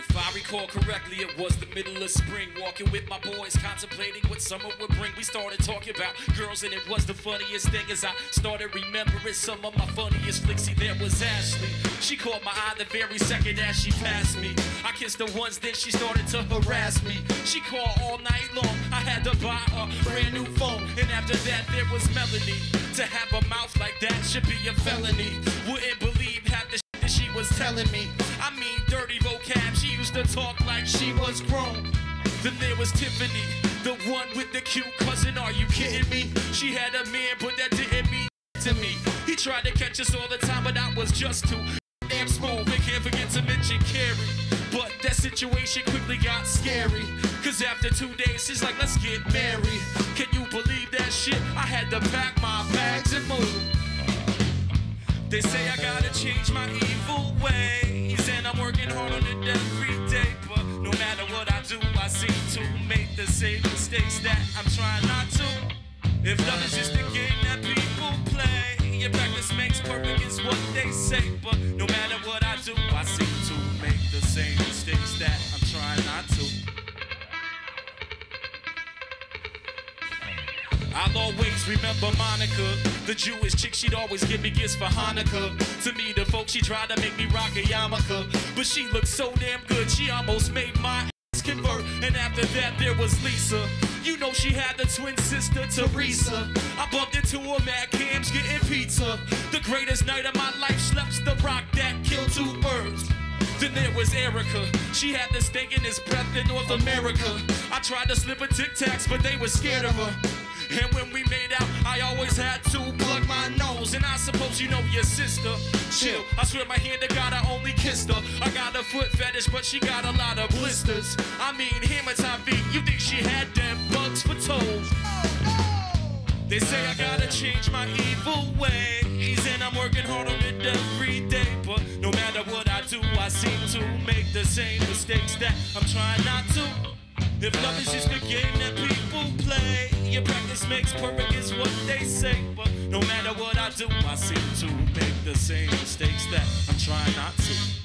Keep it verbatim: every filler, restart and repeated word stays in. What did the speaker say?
If I recall correctly, it was the middle of spring. Walking with my boys, contemplating what summer would bring. We started talking about girls, and it was the funniest thing as I started remembering some of my funniest flicks. See, there was Ashley. She caught my eye the very second as she passed me. I kissed her once, then she started to harass me. She called all night long. I had to buy a brand new phone. And after that, there was Melanie. To have a mouth like that should be a felony. Wouldn't believe half the shit that she was telling me. I mean, dirty vocab. She used to talk like she was grown. Then there was Tiffany, the one with the cute cousin. Are you kidding me? She had a man, but that didn't mean to me. He tried to catch us all the time, but I was just too damn smooth. And can't forget to mention Carrie. But that situation quickly got scary. Cause after two days, she's like, let's get married. Can you believe that shit? I had to pack my bags and move. They say I gotta change my evil ways, and I'm working hard on it every day. But no matter what I do, I seem to make the same mistakes that I'm trying not to. If love is just a game that people play, your practice makes perfect is what they say. But no matter what I do, I seem to make the same mistakes that I'm trying not to. I'll always remember Monica, the Jewish chick. She'd always give me gifts for Hanukkah. To me, the folks, she tried to make me rock a yarmulke, but she looked so damn good, she almost made my ass convert. And after that, there was Lisa. You know she had the twin sister, Teresa. I bumped into her at Cam's getting pizza. The greatest night of my life, slept the rock that killed two birds. Then there was Erica. She had the stinkingest breath in North America. I tried to slip her Tic Tacs, but they were scared of her. And when we made out, I always had to plug my nose. And I suppose you know your sister. Chill, I swear my hand to God, I only kissed her. I got a foot fetish, but she got a lot of blisters. I mean, hammer time feet, you think she had them bugs for toes. They say I gotta change my evil ways, and I'm working hard on it every day. But no matter what I do, I seem to make the same mistakes that I'm trying not to. If love is just a game that people play, your practice makes perfect is what they say. But no matter what I do, I seem to make the same mistakes that I'm trying not to.